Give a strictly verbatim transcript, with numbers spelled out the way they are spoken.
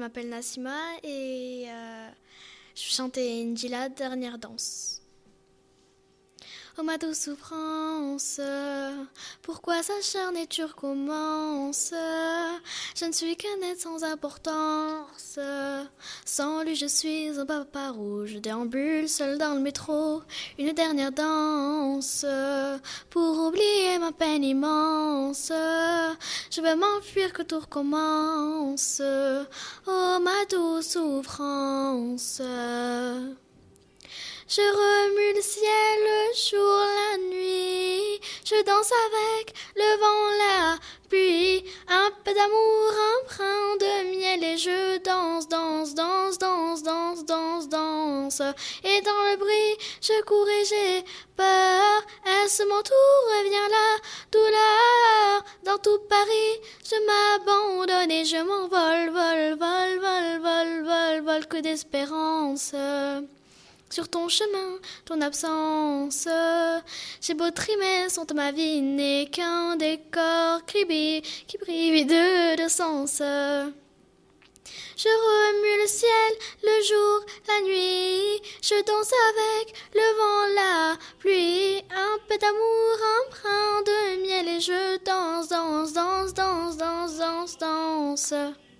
je m'appelle Nassima et euh, je chantais Njila, dernière danse. Oh ma douce souffrance, pourquoi s'acharner-tu recommence? Je ne suis qu'un être sans importance. Sans lui je suis un papa rouge. Je déambule seul dans le métro, une dernière danse pour oublier ma peine immense. Je veux m'enfuir que tout recommence. Oh ma douce souffrance. Je remue le ciel, le jour, la nuit. Je danse avec le vent, la pluie. Un peu d'amour, un brin de miel. Et je danse, danse, danse, danse, danse, danse, danse. Et dans le bruit, je cours et j'ai peur. Est-ce mon tour? Revient la douleur. Dans tout Paris, je m'abandonne et je m'envole, vol, vol, vol, vol, vol, vol, que d'espérance. Sur ton chemin, ton absence, j'ai beau trimer, sans ma vie n'est qu'un décor qui brille, qui brille vide de sens. Je remue le ciel, le jour, la nuit, je danse avec le vent, la pluie, un peu d'amour, un brin de miel et je danse, danse, danse, danse, danse, danse, danse.